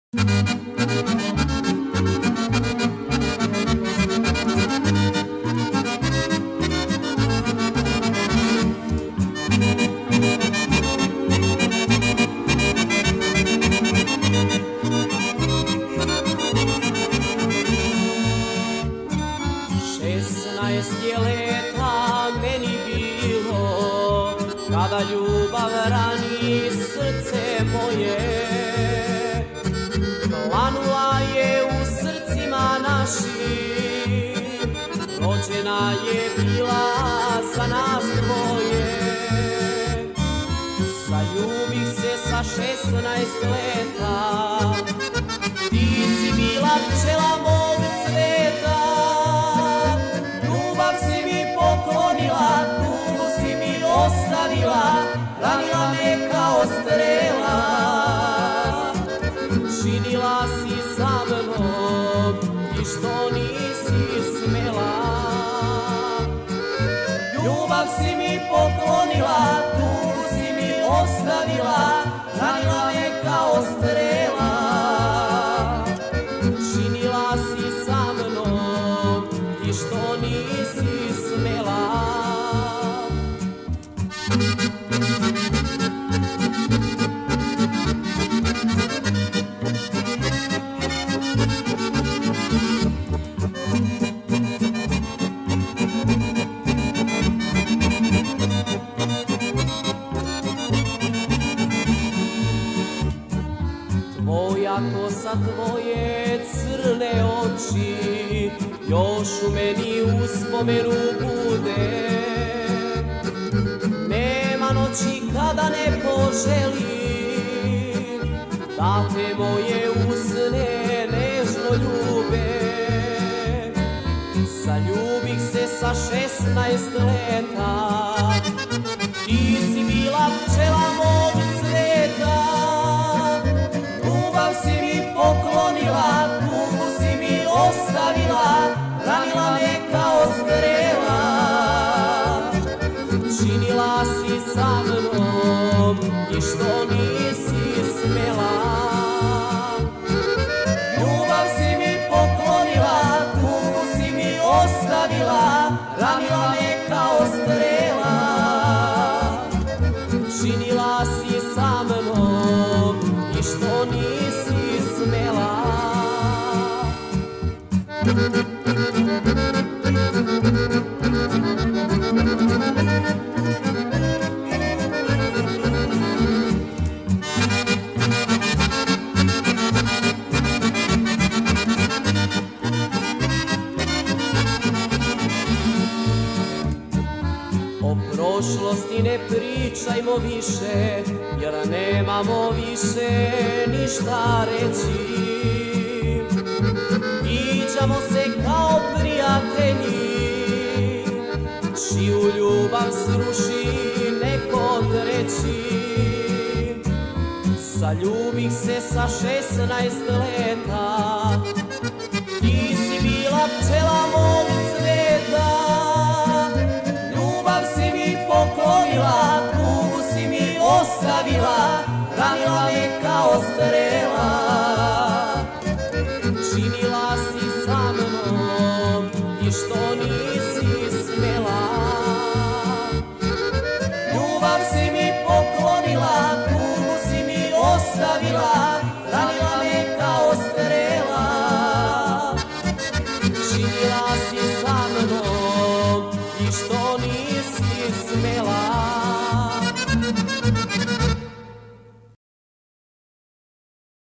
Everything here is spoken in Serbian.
16 je leta meni bilo, kada ljubav rani srce moje. Planula je u srcima našim, rođena je bila za nas dvoje. Zaljubih se sa 16 leta, ti si bila pčela mog cveta. Ljubav si mi poklonila, tugu si mi ostavila, ranila me kao strela. Činila si sa mnom i što nisi smela. Ljubav si mi poklonila, tugu si mi ostavila, ranila me kao strela. Činila si sa mnom i što nisi smela. Tvoja kosa, tvoje crne oči, još u meni uspomenu bude. Nema noći kada ne poželim da te moje usne nežno ljube. Zaljubih se sa 16 leta, ti si bila pčela mog cveta. Ljubav si mi poklonila, tugu si mi ostavila, ranila me kao strela. Činila si sa mnom i što nisi smela. Ljubav si mi poklonila, tugu si mi ostavila, ranila me kao strela. Činila si sa mnom i što nisi smela. O prošlosti ne pričajmo više, jer nemamo više ništa reći. Viđamo se kao prijatelji, čiju ljubav sruši neko treći. Zaljubih se sa 16 leta, ti si bila pčela mog cveta. Ljubav si mi poklonila, tugu si mi ostavila, ranila me kao strela. Činila si sa mnom i što nisi smela. Ljubav si mi poklonila, tugu si mi ostavila, ranila